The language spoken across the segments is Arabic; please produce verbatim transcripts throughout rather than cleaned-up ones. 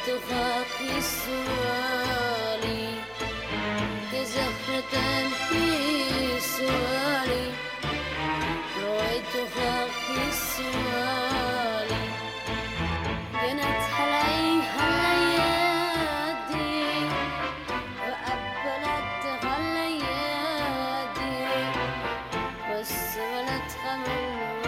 رويت خاقي السؤالي يا زهرة في سؤالي رويت خاقي السؤالي جنت عليها الليادي وأقبلتها الليادي واستولتها من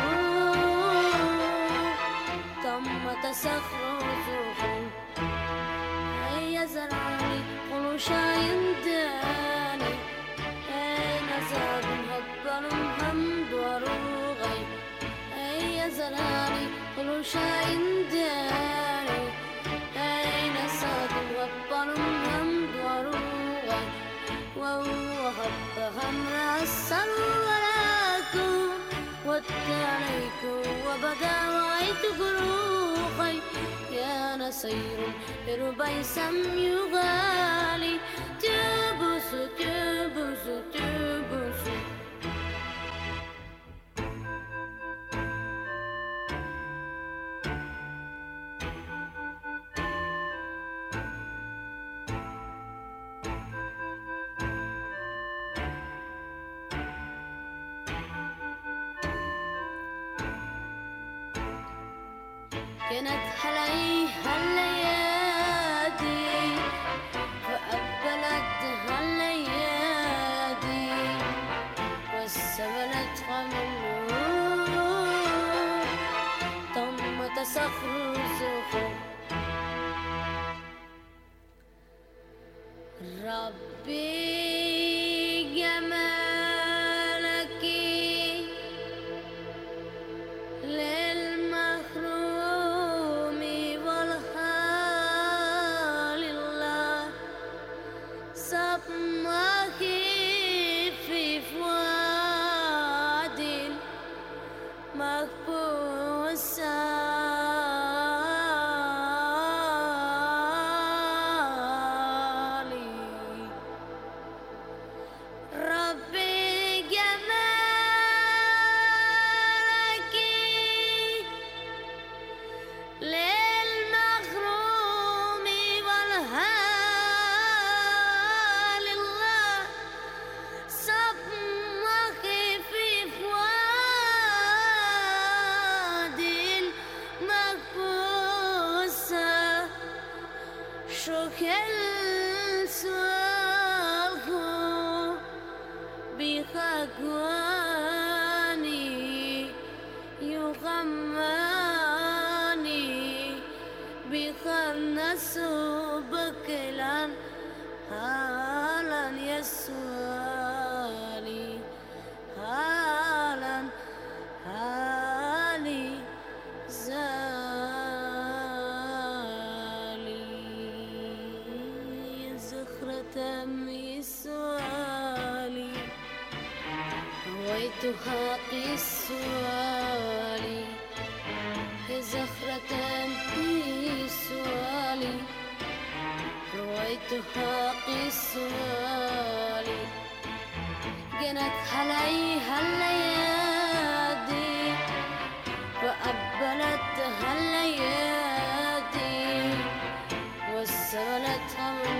ثم تسخروا هيا زرعني قلوا شاين داني هيا زاد هبل حمد وروغي هيا زرعني قلوا شاين داني هيا زاد هبل حمد وروغي وهو هب همر السلولاكو واتعليكو وبدا وعيت قروخي يا نصير بربي سم يغالي تبوس تبوس تبوس كانت عليها الليادي فأقبلتها الليادي واستولتها من نور ثم تسخر زخور ربي جمالك في فؤاد مكبوس ربي جمالك للمغروم والهال الله صبمك في فؤاد مكبوس شكل سؤالك بخاقواني يغماني بخرنس بكلا هالا يسوالي هالا هالي زالي زخرة مسوالي رويت خاقي السؤالي يا زخرة في سؤالي رويت خاقي السؤالي جنت عليها الليادي وأقبلتها الليادي واستولتها من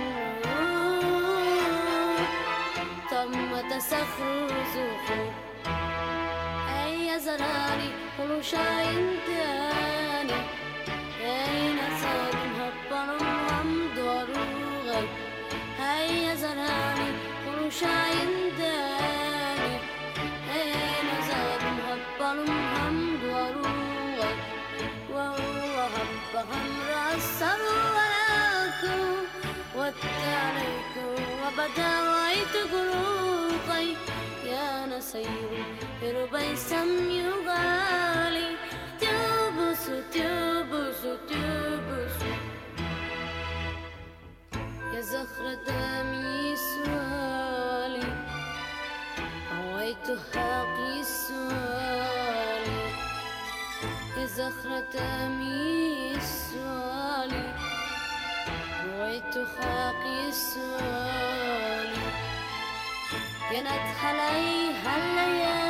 نور ثم تسخر زخور هيا زراري قلوا شاين تاني أين صاد هبل حمد وروغي هيا زراري قلوا شاين تاني أين صاد هبل حمد وروغي وهو هب همر السلولاكو واتعليكو وبدا وعيت قروقي يا نصير بربي سم يغالي تبوس تبوس تبوس يا زخرة دمي سؤالي رويت خاقي السؤالي يا زخرة دمي سؤالي رويت خاقي السؤالي كانت عليها الليالي